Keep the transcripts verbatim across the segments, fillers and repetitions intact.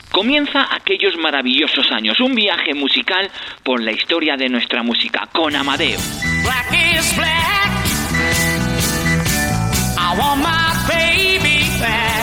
Comienza aquellos maravillosos años, un viaje musical por la historia de nuestra música, con Amadeo. Black is black. I want my baby back.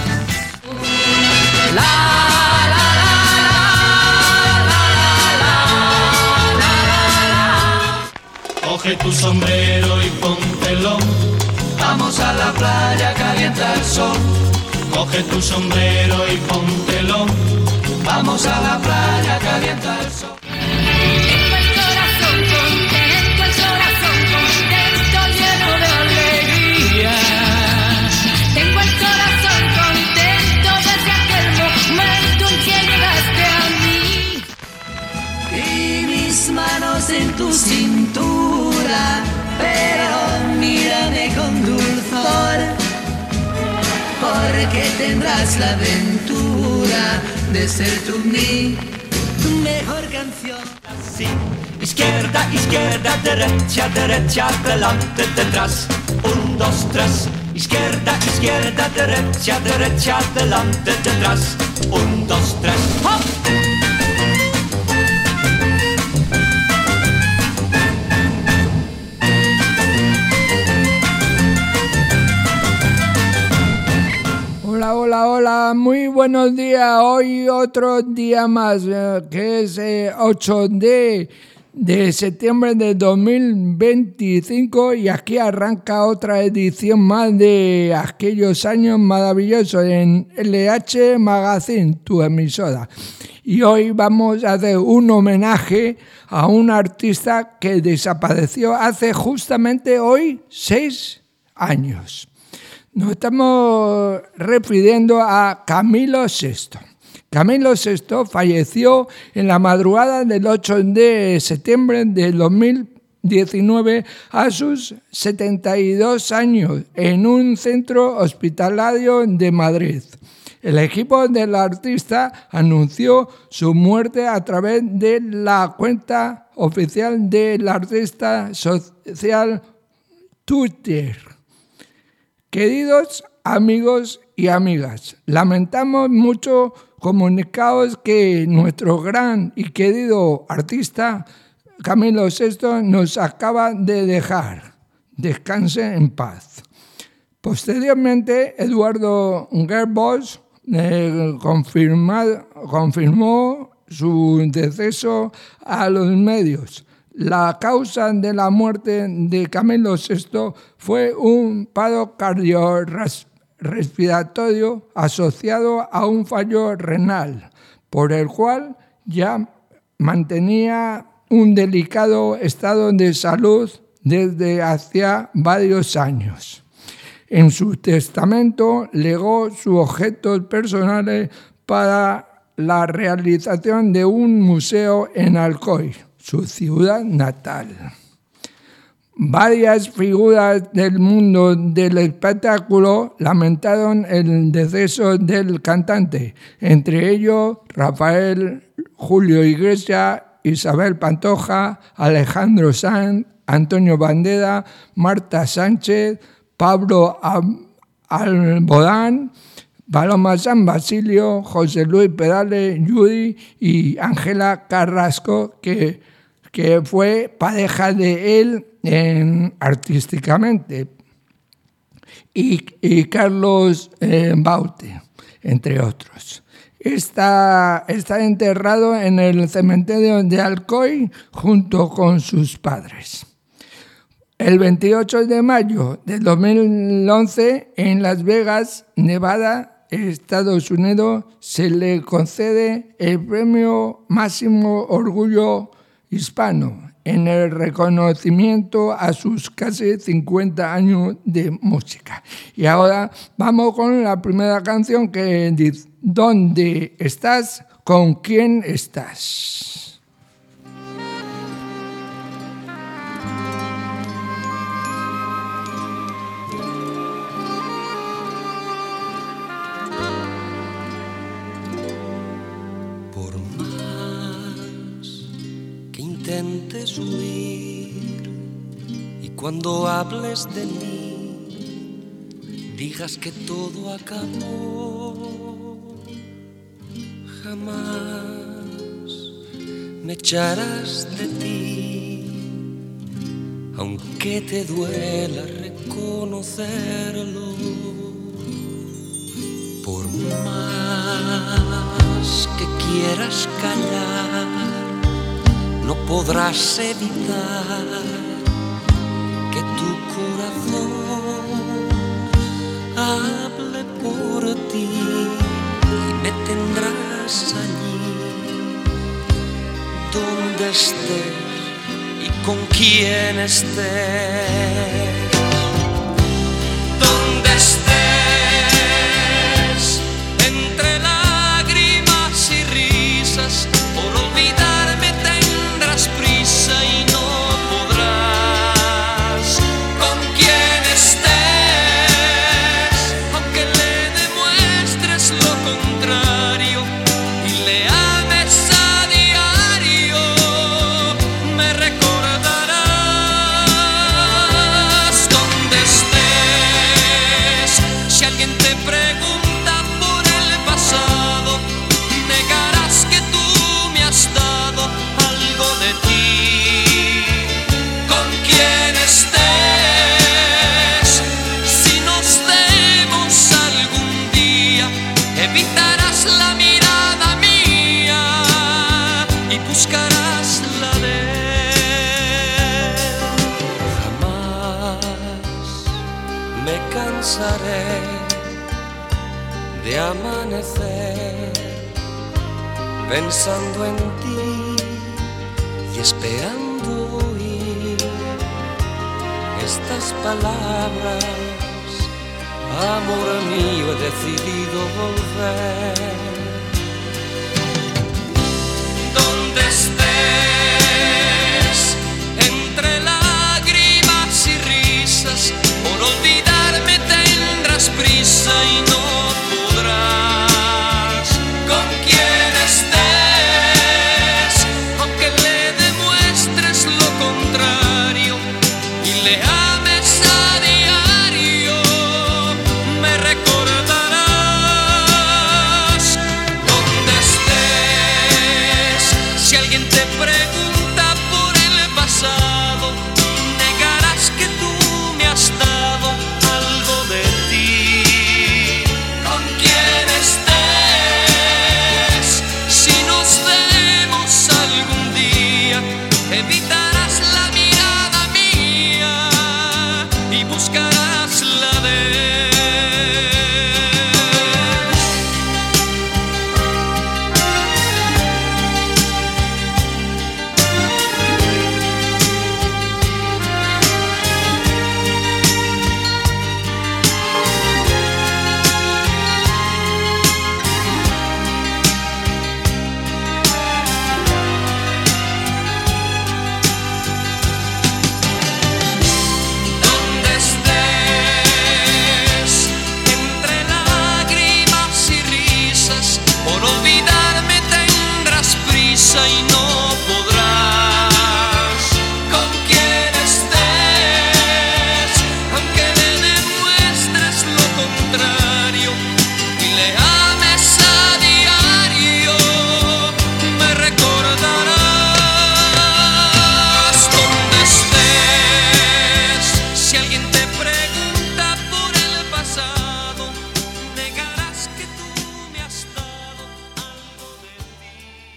La, la, la, la, la, la, la. Coge tu sombrero y póntelo. Vamos a la playa, calienta el sol. Coge tu sombrero y póntelo. Vamos a la playa, calienta el sol. Tengo el corazón contento, el corazón contento, lleno de alegría. Tengo el corazón contento desde aquel momento en que llegaste a mí. Y mis manos en tu cintura, pero mírame con dulzor, porque tendrás la aventura de ser tú mi mejor canción. Sí. Izquierda, izquierda, derecha, derecha, delante, detrás. Un, dos, tres. Izquierda, izquierda, derecha, derecha, delante, detrás. Un, dos, tres. ¡Hop! Hola, hola, hola, muy buenos días. Hoy otro día más, eh, que es eh, ocho de septiembre de dos mil veinticinco, y aquí arranca otra edición más de aquellos años maravillosos en L H Magazine, tu emisora. Y hoy vamos a hacer un homenaje a un artista que desapareció hace justamente hoy seis años. Nos estamos refiriendo a Camilo sexto. Camilo sexto falleció en la madrugada del ocho de septiembre de dos mil diecinueve a sus setenta y dos años en un centro hospitalario de Madrid. El equipo del artista anunció su muerte a través de la cuenta oficial del artista social Twitter. Queridos amigos y amigas, lamentamos mucho comunicados que nuestro gran y querido artista Camilo sexto nos acaba de dejar. Descanse en paz. Posteriormente, Eduardo Gerbos eh, confirma, confirmó su deceso a los medios. La causa de la muerte de Camilo sexto fue un paro cardiorrespiratorio asociado a un fallo renal, por el cual ya mantenía un delicado estado de salud desde hacía varios años. En su testamento legó sus objetos personales para la realización de un museo en Alcoy, su ciudad natal. Varias figuras del mundo del espectáculo lamentaron el deceso del cantante, entre ellos Rafael Julio Iglesias, Isabel Pantoja, Alejandro Sanz, Antonio Banderas, Marta Sánchez, Pablo Alborán, Paloma San Basilio, José Luis Perales, Yuri y Ángela Carrasco, que, que fue pareja de él en, artísticamente, y, y Carlos eh, Baute, entre otros. Está, está enterrado en el cementerio de Alcoy junto con sus padres. El veintiocho de mayo de dos mil once, en Las Vegas, Nevada, Estados Unidos, se le concede el premio Máximo Orgullo Hispano en el reconocimiento a sus casi cincuenta años de música. Y ahora vamos con la primera canción, que dice: ¿Dónde estás? ¿Con quién estás? Intentes huir y cuando hables de mí digas que todo acabó, jamás me echarás de ti, aunque te duela reconocerlo. Por más que quieras callar, no podrás evitar que tu corazón hable por ti, y me tendrás allí donde estés y con quien estés, donde estés, entre lágrimas y risas, por olvidarme tendrás prisa y no podrás, con quien estés, aunque le demuestres lo contrario y le ames a diario, me recordarás. Donde estés, si alguien te pregunta por el pasado, negarás que tú me has dado algo de ti. Con quien estés, si nos vemos algún día, evitarás la mirada mía y buscarás la de él. Jamás me cansaré de amanecer pensando en ti y esperando oír estas palabras. Amor mío, he decidido volver. Donde estés, entre lágrimas y risas, por olvidarme tendrás prisa y no podrás, con quien estés, aunque le demuestres lo contrario y le ames a diario, me recordarás. Donde estés, si alguien te pregunta por el pasado, negarás que tú me has dado algo de ti. Con quien estés, si nos vemos algún día, evitarás la mirada mía y buscarás la de él. Donde estés, entre lágrimas y risas, por olvidarme tendrás prisa y no podrás, con quien estés, aunque le demuestres lo contrario y le ames a diario, me recordarás. Donde estés, si alguien te pregunta por el pasado, negarás que tú me has dado algo de ti.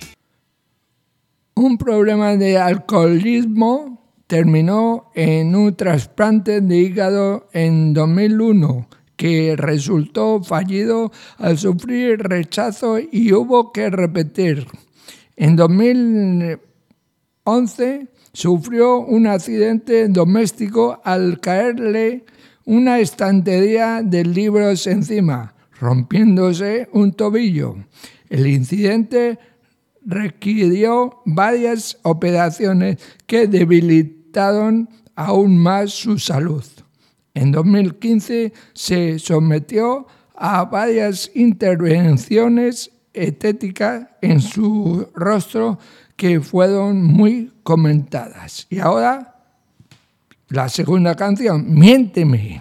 Un problema de alcoholismo terminó en un trasplante de hígado en dos mil uno, que resultó fallido al sufrir rechazo y hubo que repetir. En dos mil once sufrió un accidente doméstico al caerle una estantería de libros encima, rompiéndose un tobillo. El incidente requirió varias operaciones que debilitaron aún más su salud. En dos mil quince se sometió a varias intervenciones estéticas en su rostro que fueron muy comentadas. Y ahora, la segunda canción, Miénteme.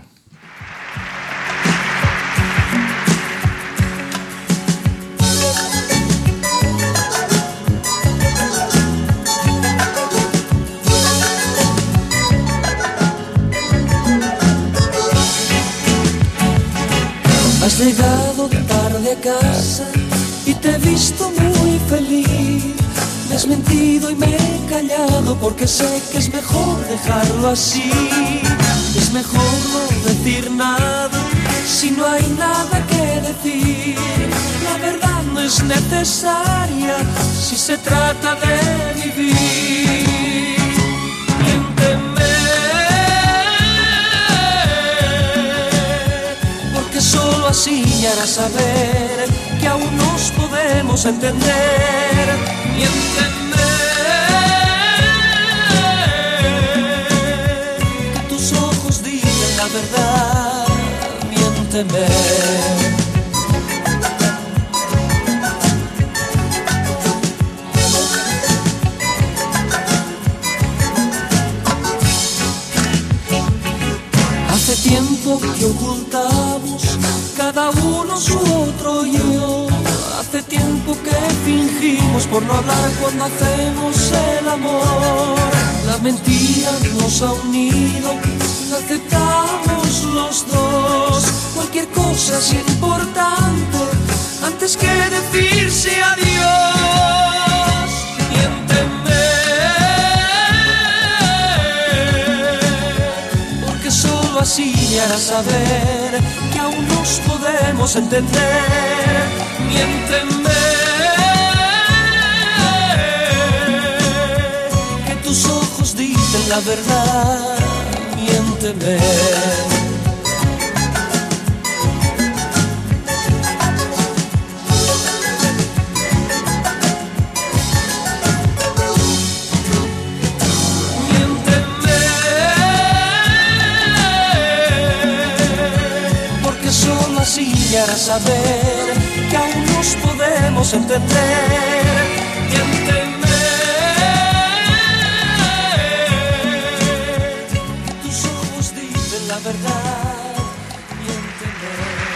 llegado tarde a casa y te he visto muy feliz. Me has mentido y me he callado porque sé que es mejor dejarlo así. Es mejor no decir nada si no hay nada que decir. La verdad no es necesaria si se trata de vivir. Miénteme, porque solo así me harás saber que aún nos podemos entender. Miénteme, que tus ojos digan la verdad. Miénteme. Hace tiempo que ocultamos cada uno su otro yo. Hace tiempo que fingimos por no hablar cuando hacemos el amor. La mentira nos ha unido, la aceptamos los dos. Cualquier cosa es importante antes que decirse adiós. Miénteme, porque solo así me harás saber que aún nos podemos entender. Miénteme, que tus ojos dicen la verdad. Miénteme. Miénteme, porque solo así me harás saber que aún nos podemos entender. Miénteme, que tus ojos dicen la verdad. Miénteme.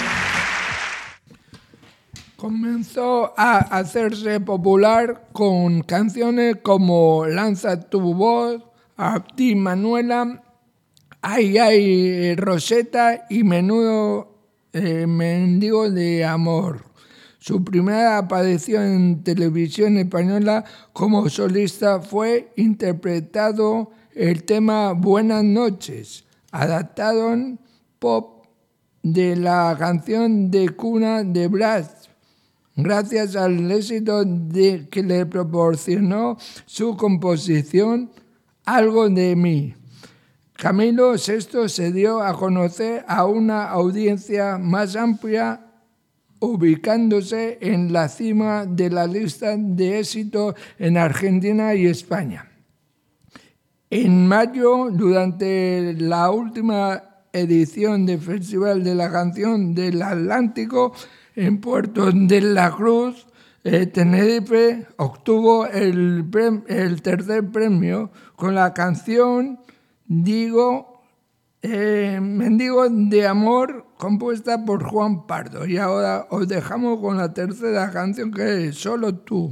Comenzó a hacerse popular con canciones como Lanza tu voz, A ti Manuela, Ay ay Rosetta y Menudo eh, Mendigo de Amor. Su primera aparición en televisión española como solista fue interpretado el tema Buenas noches, adaptado en pop de la canción de cuna de Blas, gracias al éxito de que le proporcionó su composición Algo de mí. Camilo sexto se dio a conocer a una audiencia más amplia, ubicándose en la cima de la lista de éxito en Argentina y España. En mayo, durante la última edición del Festival de la Canción del Atlántico en Puerto de la Cruz, eh, Tenerife, obtuvo el, prem- el tercer premio con la canción Digo, eh, Mendigo de Amor, compuesta por Juan Pardo. Y ahora os dejamos con la tercera canción, que es Solo tú.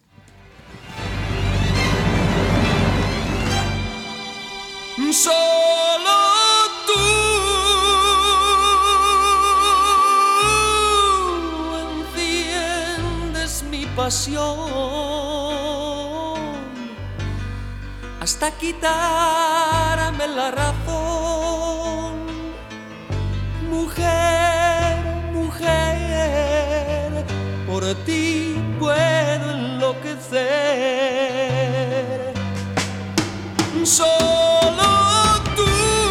Solo tú enciendes mi pasión hasta quitarme la razón. Mujer, mujer, por ti puedo enloquecer. Solo tú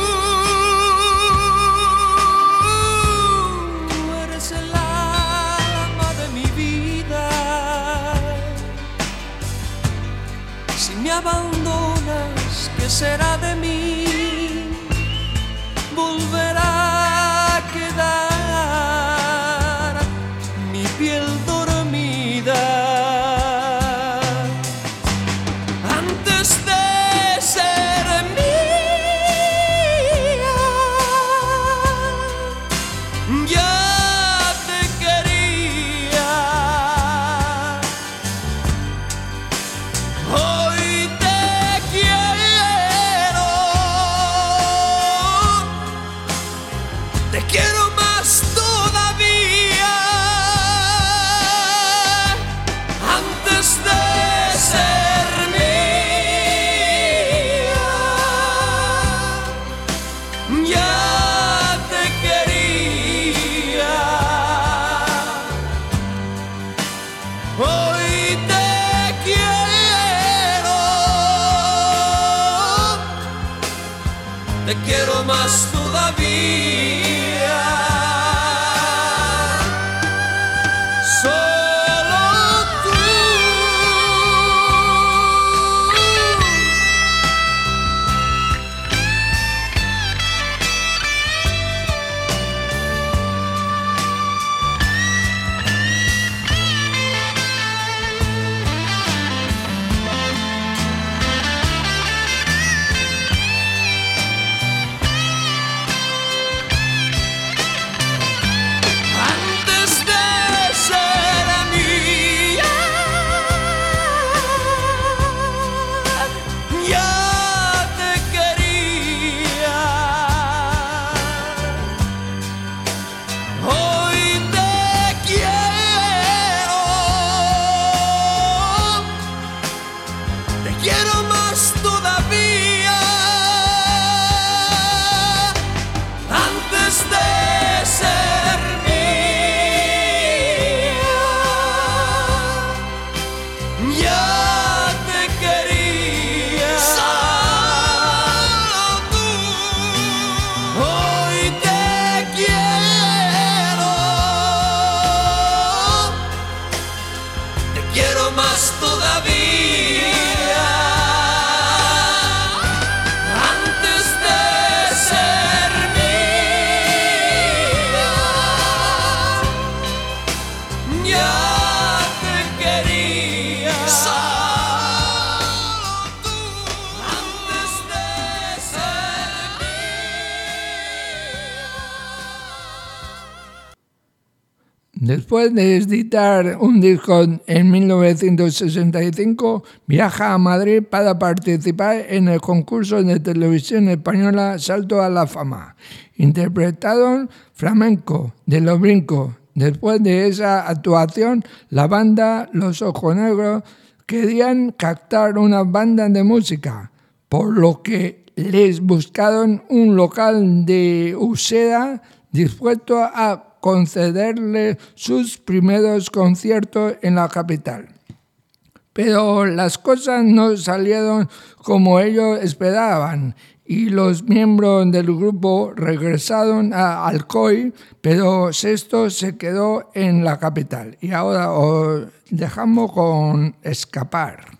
eres el alma de mi vida. Si me abandonas, ¿qué será de mí? Volverá a quedar mi piel dormida. Antes de ser mía, ya te quería. Hoy te quiero, te quiero más todavía. Después de editar un disco en mil novecientos sesenta y cinco, viaja a Madrid para participar en el concurso de televisión española Salto a la Fama. Interpretaron Flamenco de Los Brincos. Después de esa actuación, la banda Los Ojos Negros querían captar una banda de música, por lo que les buscaron un local de Usera dispuesto a concederle sus primeros conciertos en la capital. Pero las cosas no salieron como ellos esperaban y los miembros del grupo regresaron a Alcoy, pero Sexto se quedó en la capital. Y ahora os dejamos con Escapar.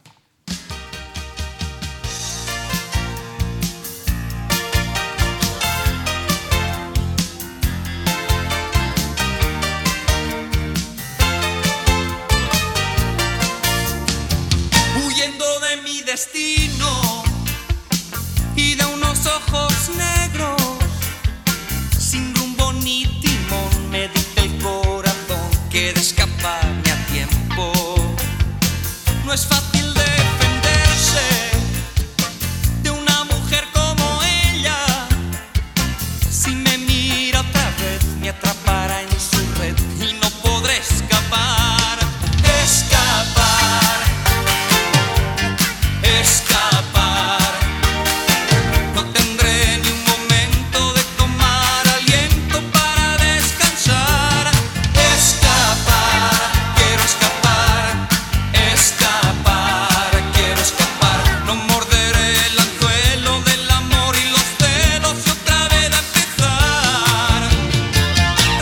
Destino y de unos ojos negros sin rumbo ni timón, me dice el corazón que de escaparme a tiempo no es fácil defenderse de una mujer como ella. Si me mira otra vez me atrapará en su red y no podré escapar. Escapar, escapar, no tendré ni un momento de tomar aliento para descansar. Escapar, quiero escapar, escapar, quiero escapar. No morderé el anzuelo del amor y los celos y otra vez a empezar.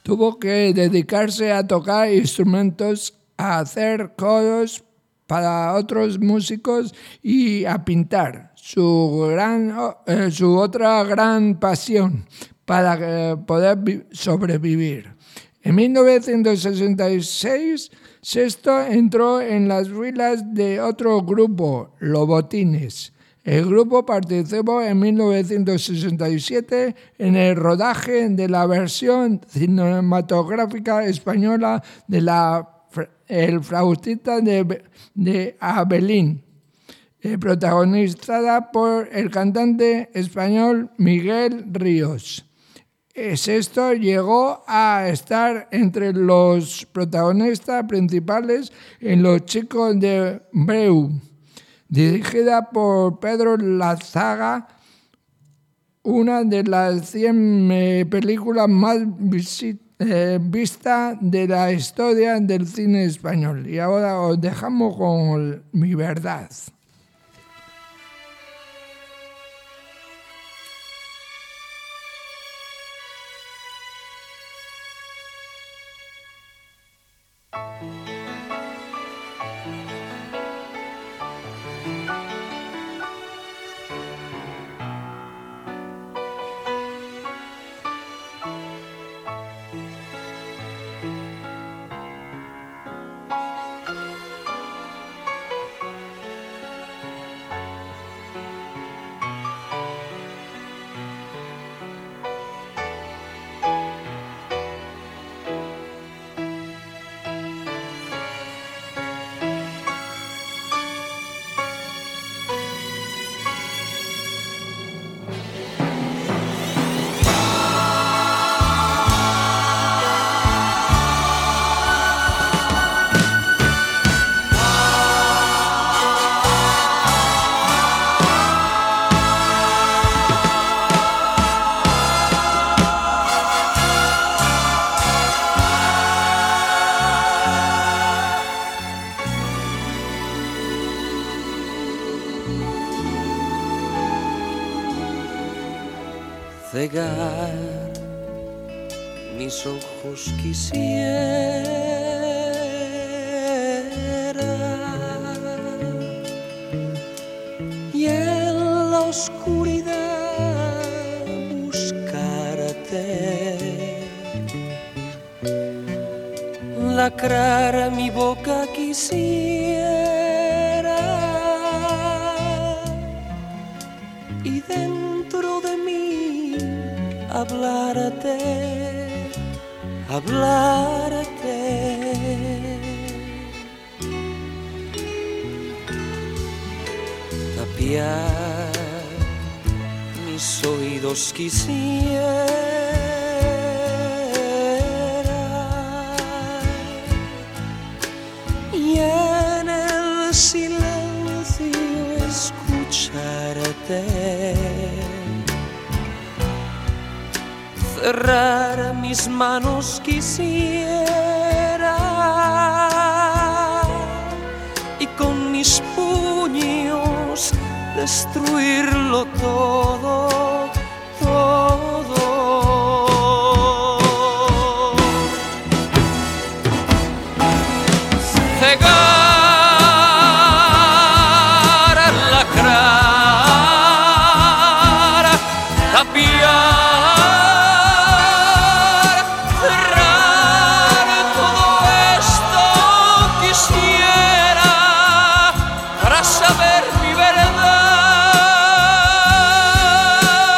tuvo que dedicarse a tocar instrumentos, a hacer coros para otros músicos y a pintar, su, gran, eh, su otra gran pasión para eh, poder sobrevivir. En mil novecientos sesenta y seis, Sesto entró en las filas de otro grupo, Los Botines. El grupo participó en mil novecientos sesenta y siete en el rodaje de la versión cinematográfica española de la El flautista de, de Abelín, eh, protagonizada por el cantante español Miguel Ríos. Sesto llegó a estar entre los protagonistas principales en Los Chicos de Breu, dirigida por Pedro Lazaga, una de las cien eh, películas más visit, eh, vistas de la historia del cine español. Y ahora os dejamos con Mi Verdad. Cegar mis ojos quisiera y en la oscuridad buscarte, lacrar mi boca quisiera y dentro de mí hablarte, hablarte. Tapiar mis oídos quisiera y en el silencio escucharte. Cerrar mis manos quisiera y con mis puños destruirlo todo, todo. Cegar, lacrar, tapiar, saber mi verdad.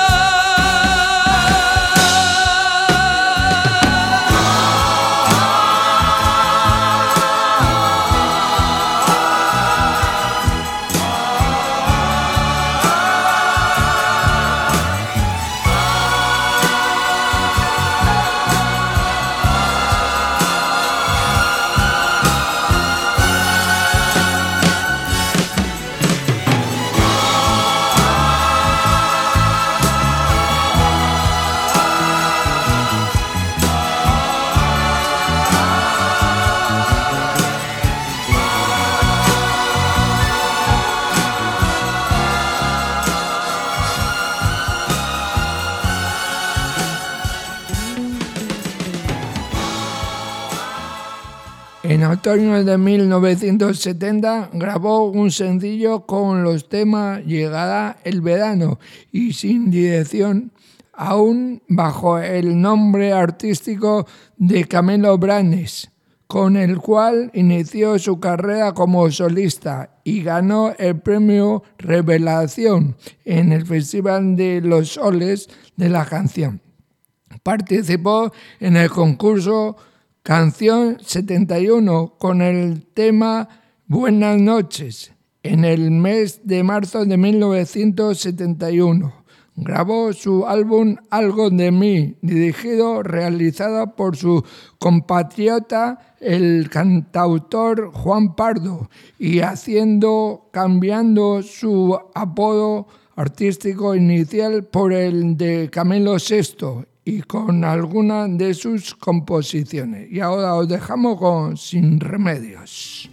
En otoño de mil novecientos setenta grabó un sencillo con los temas Llegará el verano y Sin dirección, aún bajo el nombre artístico de Camilo Blanes, con el cual inició su carrera como solista y ganó el premio Revelación en el Festival de los Soles de la Canción. Participó en el concurso Canción setenta y uno con el tema Buenas noches en el mes de marzo de mil novecientos setenta y uno. Grabó su álbum Algo de mí, dirigido, realizado por su compatriota, el cantautor Juan Pardo, y haciendo, cambiando su apodo artístico inicial por el de Camilo sexto, y con algunas de sus composiciones. Y ahora os dejamos con Sin Remedios.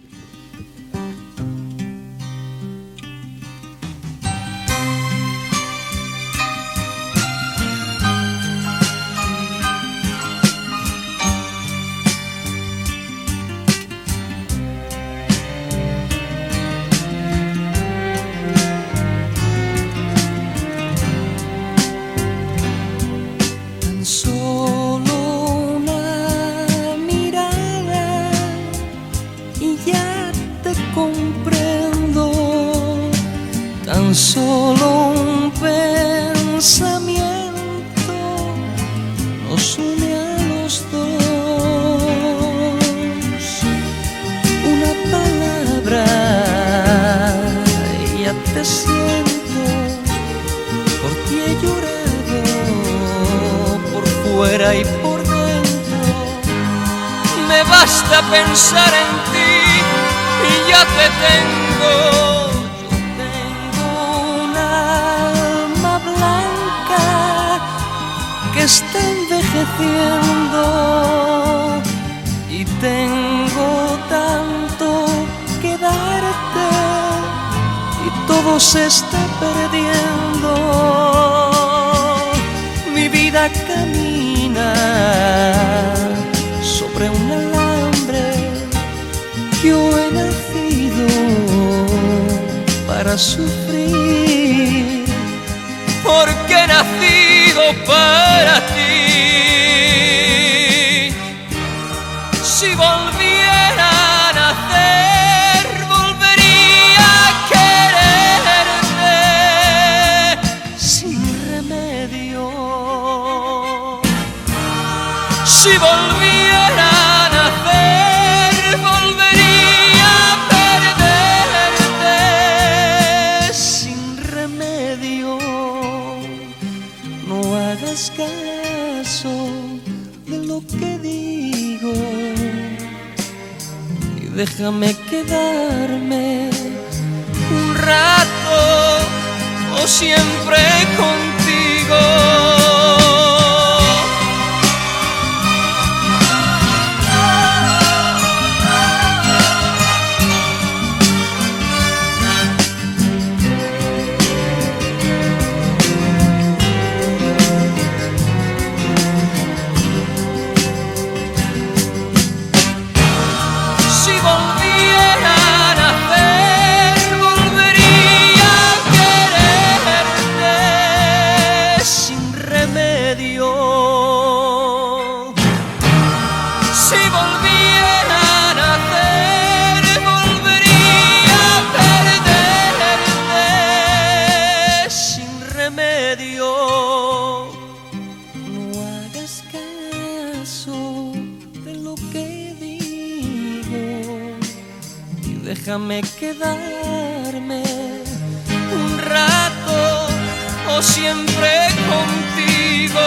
Solo una mirada y ya te comprendo. Tan solo un pensamiento nos une a los dos. Una palabra y ya te siento. Por ti he llorado fuera y por dentro, me basta pensar en ti y ya te tengo. Yo tengo un alma blanca que está envejeciendo y tengo tanto que darte y todo se está perdiendo. Mi vida camina sobre un alambre. Yo he nacido para sufrir, porque he nacido para ti. Si volviera a nacer, volvería a quererte sin remedio. Si volviera a nacer, volvería a perderte sin remedio. No hagas caso de lo que digo y déjame quedarme un rato o siempre contigo. Déjame quedarme un rato o siempre contigo.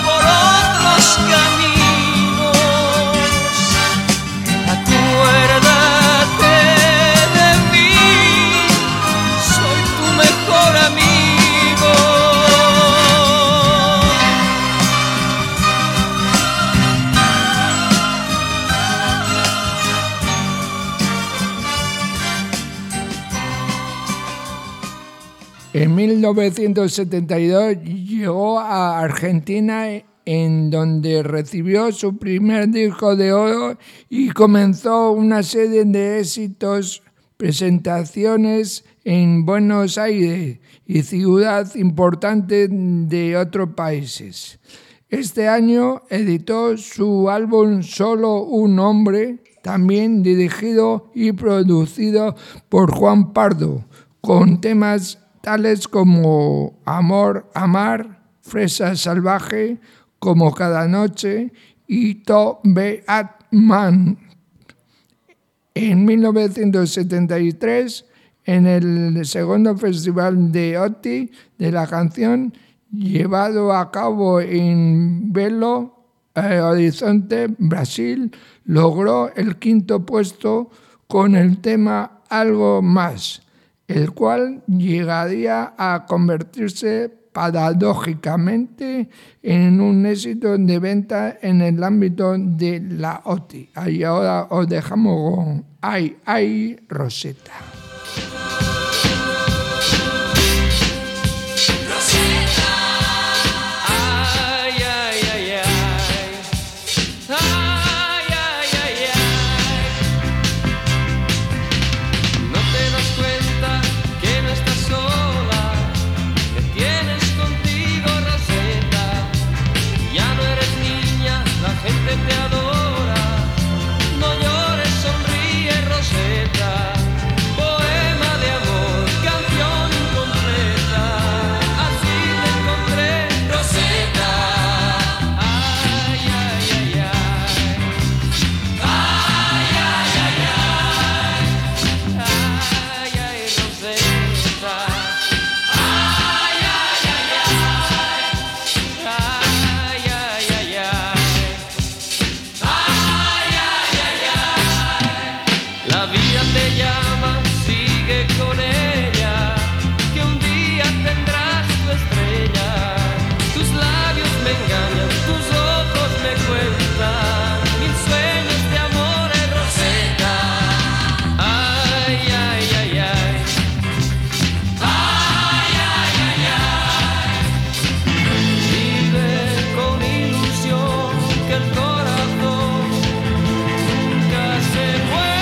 Caminos, acuérdate En mil novecientos setenta y dos llegó a Argentina, en donde recibió su primer disco de oro y comenzó una serie de éxitos, presentaciones en Buenos Aires y ciudades importantes de otros países. Este año editó su álbum Solo un hombre, también dirigido y producido por Juan Pardo, con temas tales como Amor, Amar, Fresa Salvaje, Como cada noche y To Be At Man. En mil novecientos setenta y tres, en el segundo festival de OTI de la canción, llevado a cabo en Belo Horizonte, Brasil, logró el quinto puesto con el tema Algo Más, el cual llegaría a convertirse paradójicamente en un éxito de venta en el ámbito de la OTI. Y ahora os dejamos con Ay, Ay, Rosetta. Te adora, no llores, sonríe, Rosetta. Poema de amor, canción incompleta. Así te encontré, Rosetta. Ay, ay, ay, ay. Ay, ay, ay, ay. Ay, ay, Rosetta. Ay, ay, ay, ay. Ay, ay, ay, ay. La vida te llama, sigue con ella, que un día tendrás tu estrella. Tus labios me engañan, tus ojos me cuentan mil sueños de amor, Rosetta. Ay, ay, ay, ay. Ay, ay, ay, ay. Vive con ilusión que el corazón nunca se muere.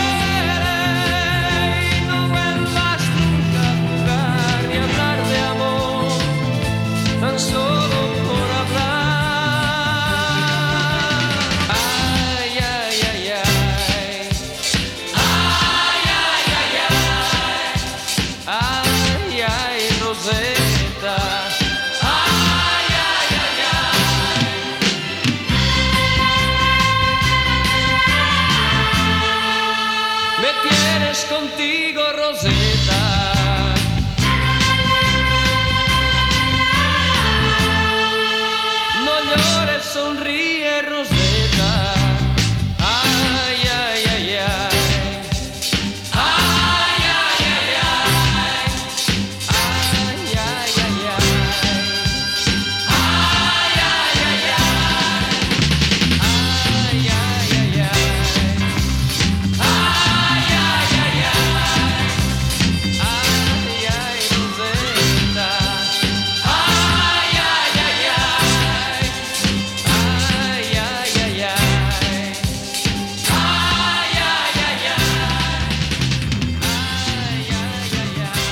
Tan solo por hablar. Ay, ay, ay, ay. Ay, ay, ay, ay. Ay, ay, Rosetta. Ay, ay, ay, ay. Me tienes contigo, Rosetta. Sonríe, Rosetta. Ay, ay, ay, ay. Ay, ay, ay, ay. Ay, ay, ay, ay. Ay, ay, ay, ay. Ay, ay, ay, ay. Ay, ay, ay, ay. Ay, ay, Rosetta. Ay, ay, ay, ay. Ay, ay, ay, ay. Ay, ay, ay, ay. Ay, ay, ay, ay.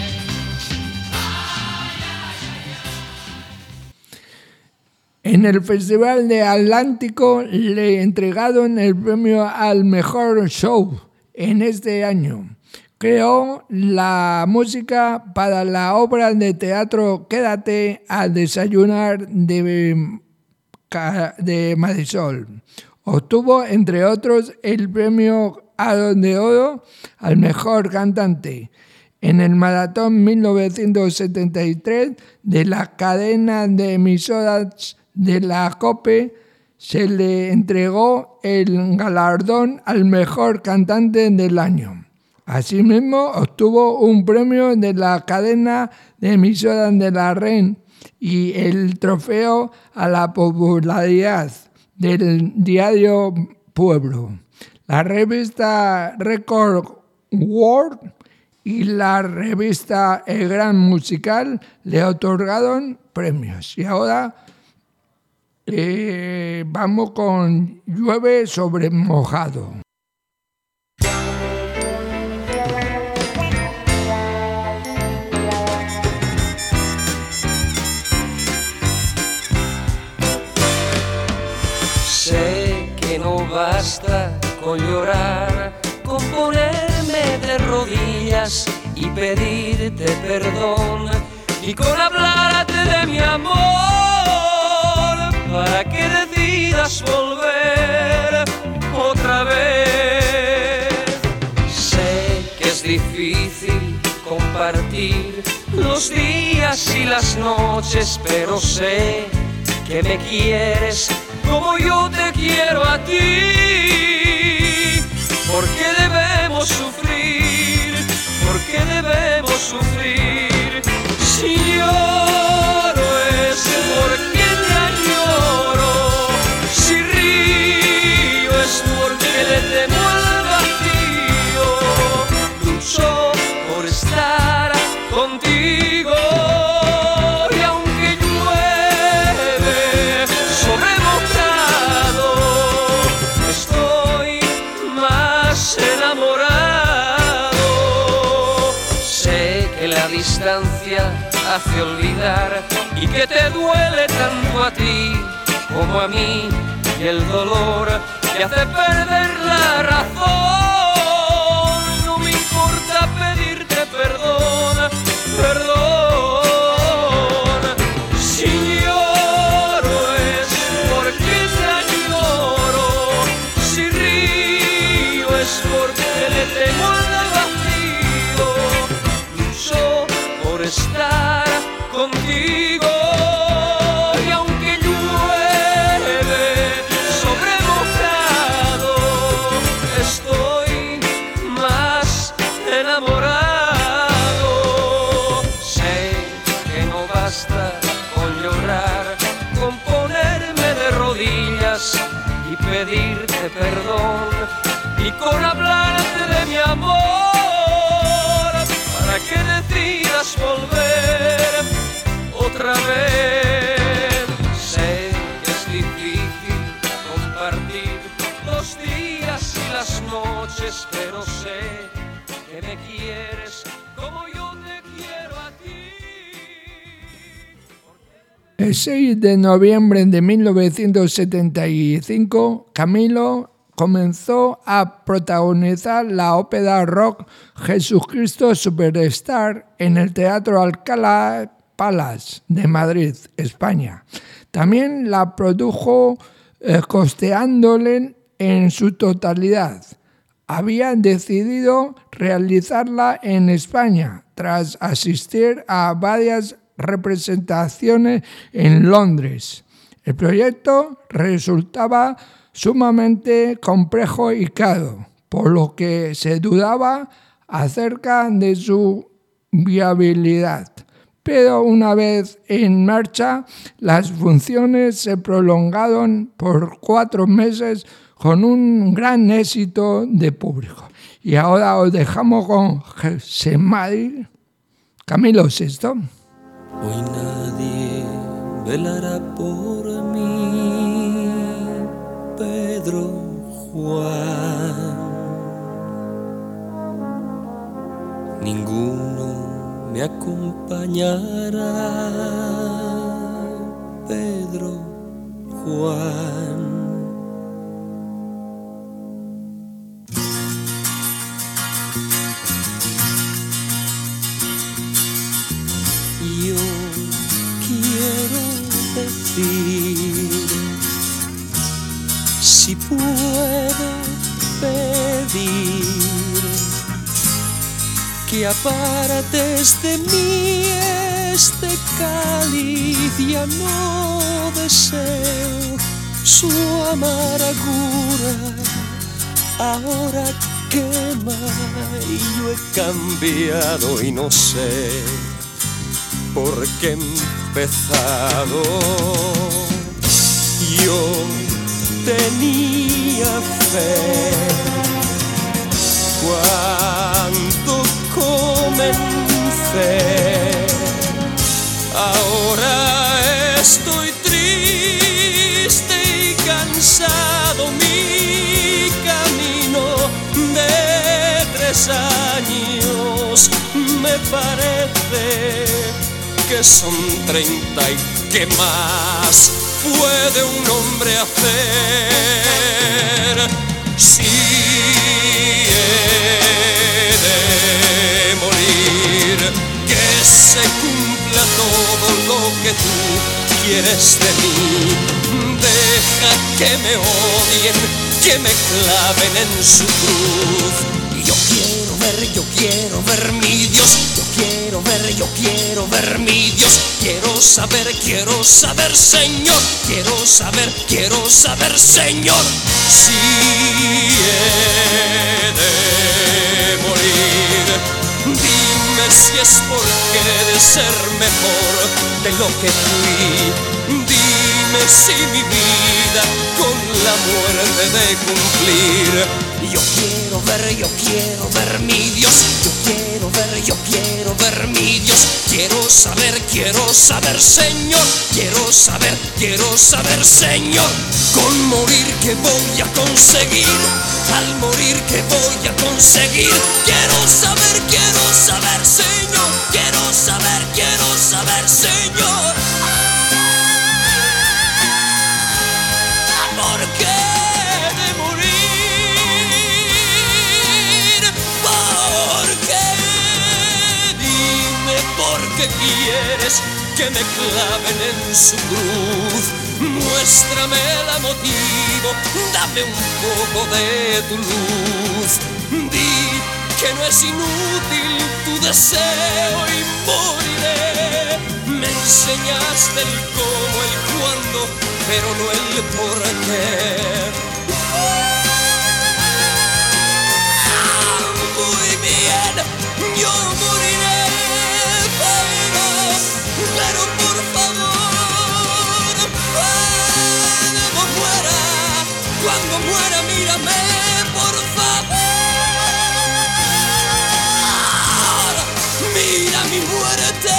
En el Festival de Atlántico le entregaron el premio al mejor show en este año. Creó la música para la obra de teatro Quédate a desayunar de de Marisol. Obtuvo, entre otros, el premio Aaron de Oro al mejor cantante en el Maratón mil novecientos setenta y tres de la cadena de emisoras de la COPE. Se le entregó el galardón al mejor cantante del año. Asimismo, obtuvo un premio de la cadena de emisoras de la REN y el trofeo a la popularidad del diario Pueblo. La revista Record World y la revista El Gran Musical le otorgaron premios. Y ahora eh, vamos con Llueve sobre mojado. Sé que no basta con llorar, con ponerme de rodillas y pedirte perdón, y con hablarte de mi amor, para que decidas volver otra vez. Sé que es difícil compartir los días y las noches, pero sé que me quieres como yo te quiero a ti. ¿Por qué debemos sufrir? ¿Por qué debemos sufrir? Si lloro es porque te añoro, si río es porque le temo al vacío. Lucho por estar contigo. Distancia hace olvidar y que te duele tanto a ti como a mí, y el dolor te hace perder la razón. No me importa pedirte perdón, perdón. Si lloro es porque te añoro, si río es porque le temo al vacío. Estar contigo, y aunque llueve sobre mojado, estoy más enamorado. Sé que no basta con llorar, con ponerme de rodillas y pedirte perdón, y con hablarte de mi amor, para que decidas volver otra vez. Sé que es difícil compartir los días y las noches, pero sé que me quieres como yo te quiero a ti. El seis de noviembre de mil novecientos setenta y cinco, Camilo comenzó a protagonizar la ópera rock Jesucristo Superstar en el Teatro Alcalá Palace de Madrid, España. También la produjo eh, costeándole en su totalidad. Habían decidido realizarla en España tras asistir a varias representaciones en Londres. El proyecto resultaba sumamente complejo y caro, por lo que se dudaba acerca de su viabilidad. Pero una vez en marcha, las funciones se prolongaron por cuatro meses con un gran éxito de público. Y ahora os dejamos con Getsemaní, Camilo sexto. Hoy nadie velará por mí, Pedro, Juan. Ninguno me acompañará, Pedro, Juan. Yo quiero decir, si puedo pedir, que apartes de mí este cáliz. Ya no deseo su amargura, ahora quema y yo he cambiado y no sé por qué he empezado. Yo tenía fe, cuánto con años me parece que son treinta y ¿qué más puede un hombre hacer? Si he de morir, que se cumpla todo lo que tú quieres de mí. Deja que me odien, que me claven en su cruz. Y yo quiero ver, yo quiero ver mi Dios. Yo quiero ver, yo quiero ver mi Dios. Quiero saber, quiero saber, Señor. Quiero saber, quiero saber, Señor. Si he de morir, dime si es porque he de ser mejor de lo que fui. Dime si mi vida con la muerte de cumplir. Yo quiero ver, yo quiero ver mi Dios. Yo quiero ver, yo quiero ver mi Dios. Quiero saber, quiero saber, Señor. Quiero saber, quiero saber, Señor. Con morir que voy a conseguir, al morir que voy a conseguir. Quiero saber, quiero saber, Señor. Quiero saber, quiero saber, Señor. ¿Por qué de morir? ¿Por qué? Dime por qué quieres que me claven en su cruz. Muéstrame la motivo, dame un poco de tu luz. Di que no es inútil tu deseo y moriré. Me enseñaste el cómo, el cuándo, pero no el por qué. Muy bien, yo moriré, pero, pero por favor, cuando muera, cuando muera, mírame, por favor, mira mi muerte.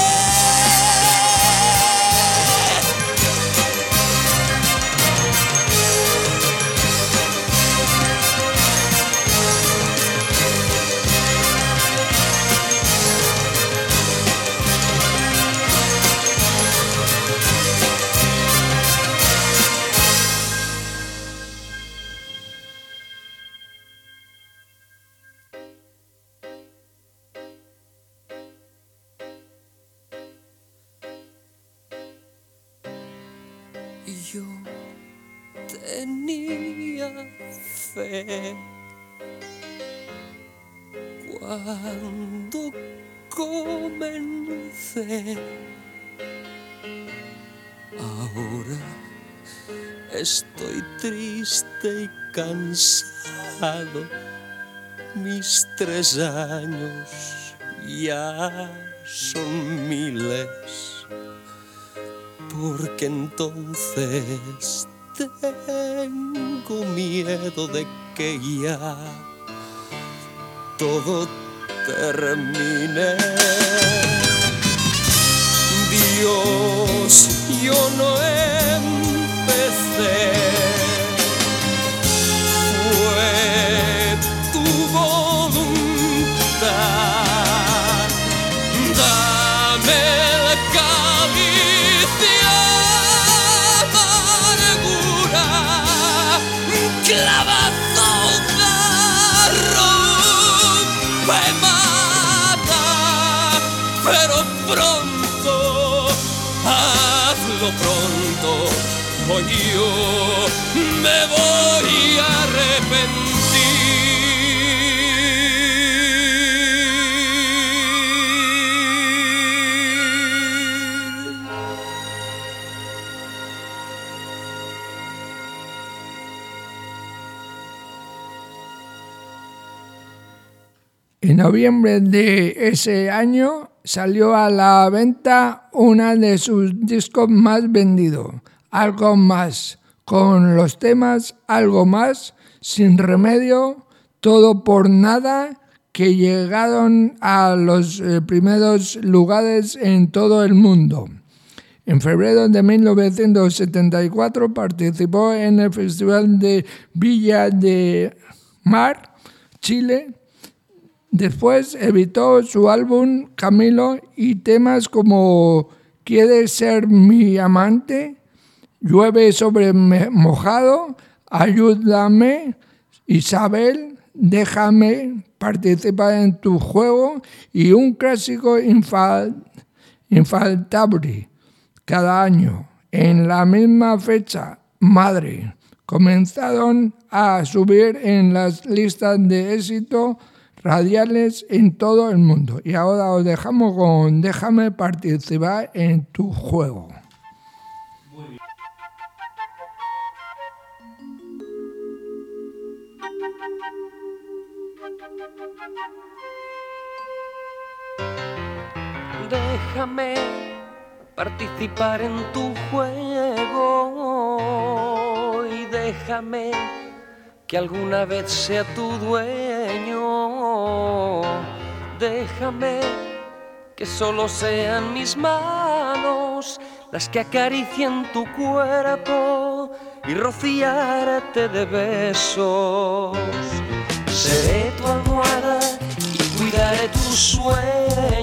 Yo tenía fe cuando comencé. Ahora estoy triste y cansado. Mis tres años ya son miles. Porque entonces tengo miedo de que ya todo termine. Dios, yo no empecé, fue tu voluntad. Dame el cáliz de amargura, clavado garro, me mata, pero pronto, hazlo pronto, o yo me voy a arrepentir. En noviembre de ese año salió a la venta una de sus discos más vendidos, Algo Más, con los temas Algo Más, Sin Remedio, Todo por Nada, que llegaron a los eh, primeros lugares en todo el mundo. En febrero de mil novecientos setenta y cuatro participó en el Festival de Villa de Mar, Chile, Después editó su álbum Camilo y temas como ¿Quieres ser mi amante?, Llueve sobre mojado, Ayúdame, Isabel, Déjame participar en tu juego y un clásico infal, infaltable cada año. En la misma fecha, Madre, comenzaron a subir en las listas de éxito radiales en todo el mundo. Y ahora os dejamos con Déjame participar en tu juego. Déjame participar en tu juego y déjame que alguna vez sea tu dueño. Déjame que solo sean mis manos las que acaricien tu cuerpo y rociarte de besos. Seré tu almohada y cuidaré tus sueños.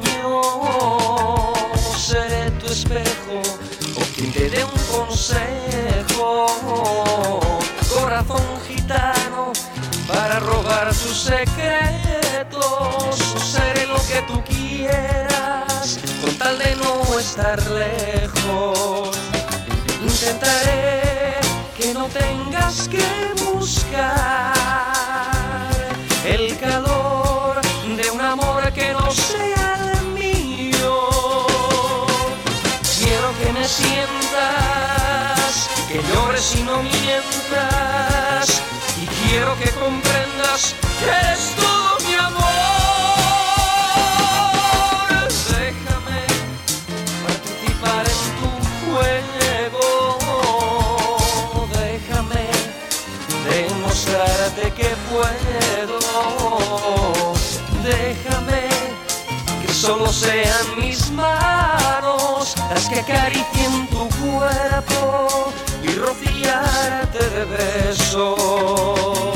Seré tu espejo o quien te dé un consejo. Corazón gitano para robar tus secretos. Seré lo que tú quieras con tal de no estar lejos. Intentaré que no tengas que buscar el calor de un amor que no sea el mío. Quiero que me sientas, que llores y no mientas, y quiero que comprendas que eres todo mi amor. Déjame participar en tu juego, déjame demostrarte que puedo. Déjame que solo sean mis manos las que acaricien tu cuerpo y rociarte de besos.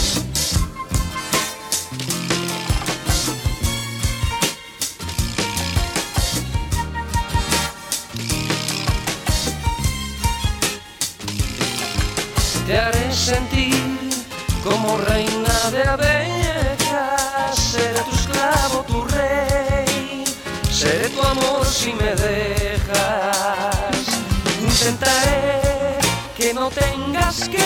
Te haré sentir como reina de abejas, seré tu esclavo, tu rey, seré tu amor si me dejas. Intentaré que no tengas que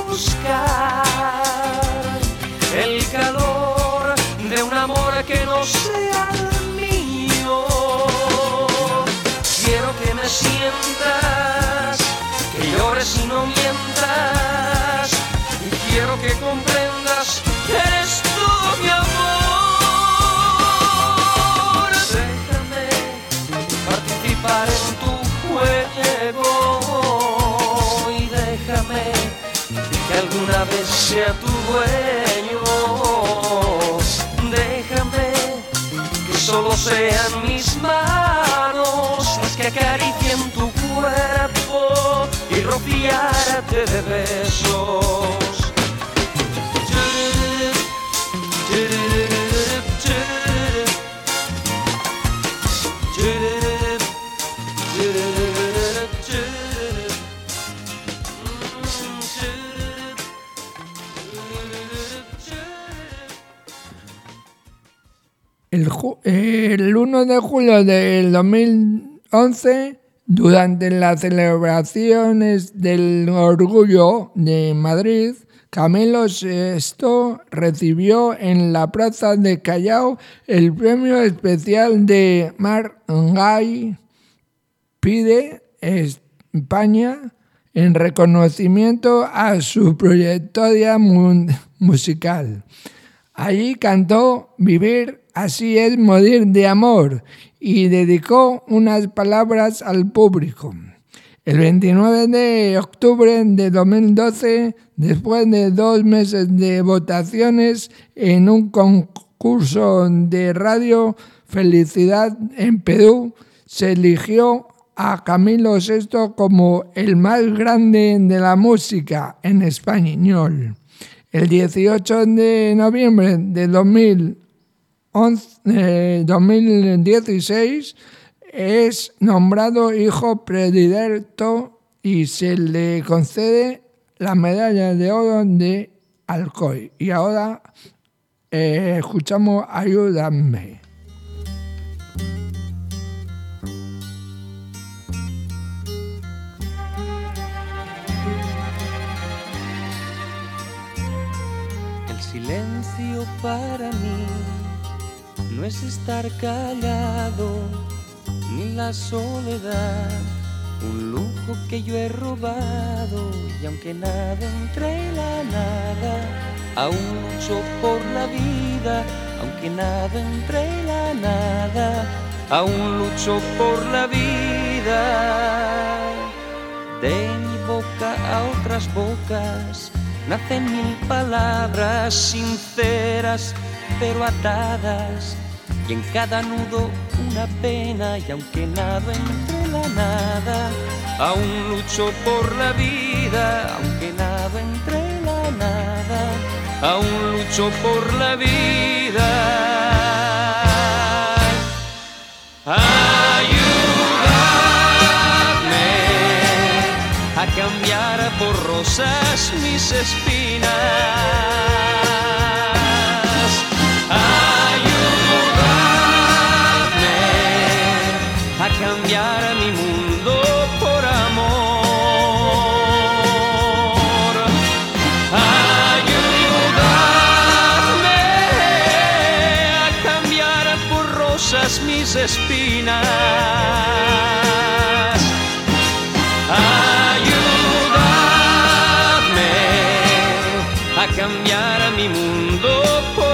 buscar el calor de un amor que no sea el mío. Quiero que me sientas, que llores y no mientas, y quiero que comprendas que eres todo mi amor. Déjame participar en tu juego y déjame que alguna vez sea tu dueño. Déjame que solo sean mis manos las que acaricien tu cuerpo y rociarte de besos. El, ju- el uno de julio del dos mil once, durante las celebraciones del Orgullo de Madrid, Camilo sexto recibió en la Plaza de Callao el premio especial de Margall Pide España en reconocimiento a su trayectoria mu- musical. Allí cantó Vivir así es morir de amor y dedicó unas palabras al público. El veintinueve de octubre de dos mil doce, después de dos meses de votaciones en un concurso de radio Felicidad en Perú, se eligió a Camilo sexto como el más grande de la música en español. El dieciocho de noviembre de dos mil dos mil dieciséis es nombrado hijo predilecto y se le concede la medalla de oro de Alcoy. Y ahora eh, escuchamos Ayúdame. El silencio para mí no es estar callado, ni la soledad, un lujo que yo he robado. Y aunque nada entre la nada, aún lucho por la vida. Aunque nada entre la nada, aún lucho por la vida. De mi boca a otras bocas nacen mil palabras sinceras pero atadas, y en cada nudo una pena. Y aunque nado entre la nada, aún lucho por la vida. Aunque nado entre la nada, aún lucho por la vida. Ayúdame a cambiar por rosas mis espinas. Ayúdame a cambiar mi mundo por amor. Ayúdame a cambiar por rosas mis espinas. Ayúdame a cambiar mi mundo por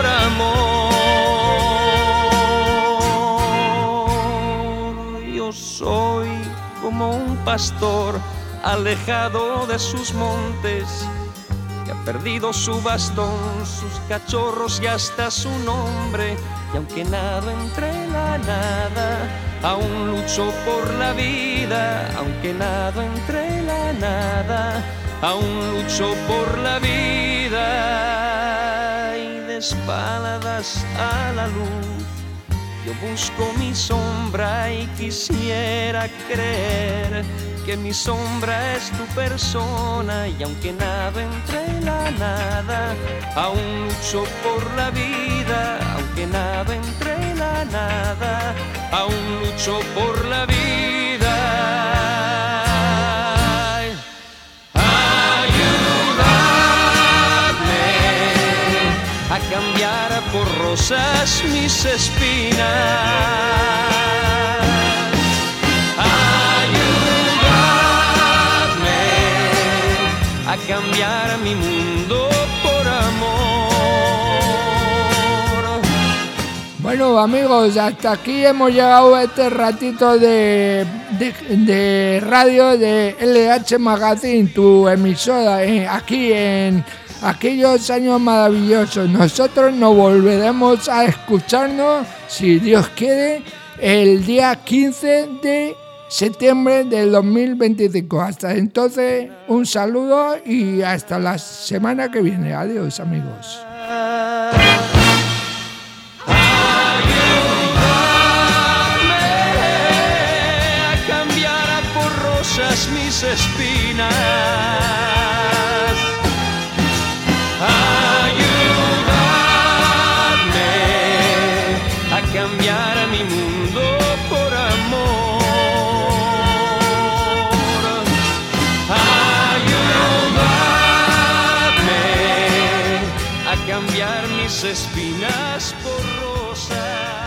amor. Yo soy como un pastor alejado de sus montes, que ha perdido su bastón, sus cachorros y hasta su nombre. Y aunque nado entre la nada, aún lucho por la vida. Aunque nado entre la nada, aún lucho por la vida. Y de espaldas a la luz yo busco mi sombra y quisiera creer que mi sombra es tu persona. Y aunque nado entre la nada, aún lucho por la vida. Aunque nado entre la nada, aún lucho por la vida. Ayúdame a cambiar por rosas mis espinas. A cambiar mi mundo por amor. Bueno, amigos, hasta aquí hemos llegado a este ratito de, de, de radio de L H Magazine, tu emisora, eh, aquí en aquellos años maravillosos. Nosotros nos volveremos a escucharnos, si Dios quiere, el día quince de septiembre del dos mil veinticinco. Hasta entonces, un saludo y hasta la semana que viene. Adiós, amigos. Ayúdame a cambiar por rosas mis espinas. Ayúdame a cambiar mi mundo por amor. Cambiar mis espinas por rosas.